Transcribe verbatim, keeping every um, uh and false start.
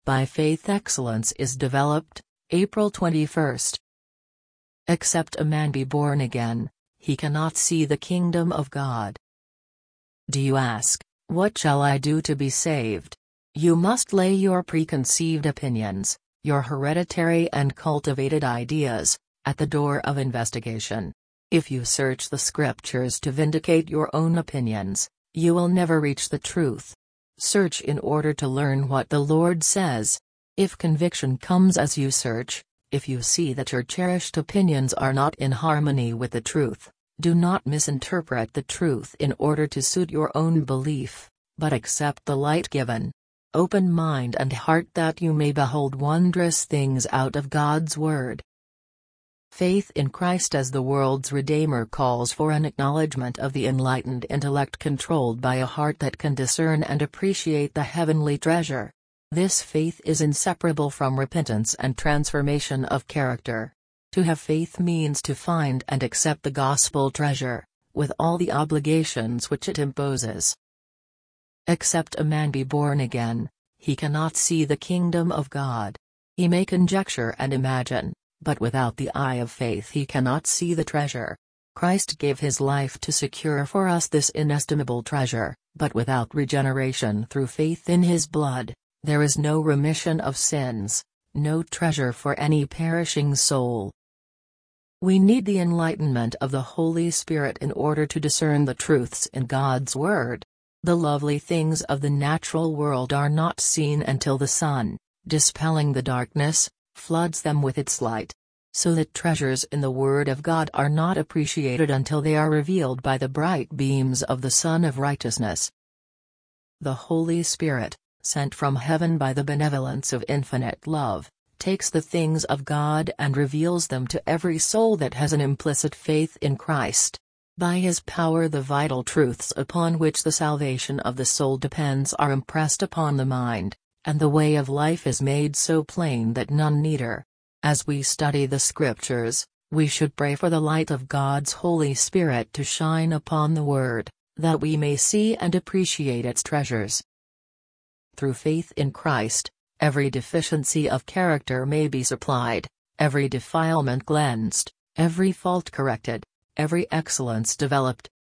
By faith excellence is developed. April twenty-first. Except a man be born again, he cannot see the kingdom of God. Do you ask, what shall I do to be saved? You must lay your preconceived opinions, your hereditary and cultivated ideas, at the door of investigation. If you search the scriptures to vindicate your own opinions, you will never reach the truth. Search in order to learn what the Lord says. If conviction comes as you search, if you see that your cherished opinions are not in harmony with the truth, do not misinterpret the truth in order to suit your own belief, but accept the light given. Open mind and heart that you may behold wondrous things out of God's Word. Faith in Christ as the world's Redeemer calls for an acknowledgement of the enlightened intellect controlled by a heart that can discern and appreciate the heavenly treasure. This faith is inseparable from repentance and transformation of character. To have faith means to find and accept the gospel treasure, with all the obligations which it imposes. Except a man be born again, he cannot see the kingdom of God. He may conjecture and imagine, but without the eye of faith he cannot see the treasure. Christ gave his life to secure for us this inestimable treasure, but without regeneration through faith in his blood, there is no remission of sins, no treasure for any perishing soul. We need the enlightenment of the Holy Spirit in order to discern the truths in God's Word. The lovely things of the natural world are not seen until the sun, dispelling the darkness, floods them with its light. So that treasures in the Word of God are not appreciated until they are revealed by the bright beams of the Sun of Righteousness. The Holy Spirit, sent from heaven by the benevolence of infinite love, takes the things of God and reveals them to every soul that has an implicit faith in Christ. By his power the vital truths upon which the salvation of the soul depends are impressed upon the mind, and the way of life is made so plain that none need her. As we study the Scriptures, we should pray for the light of God's Holy Spirit to shine upon the Word, that we may see and appreciate its treasures. Through faith in Christ, every deficiency of character may be supplied, every defilement cleansed, every fault corrected, every excellence developed.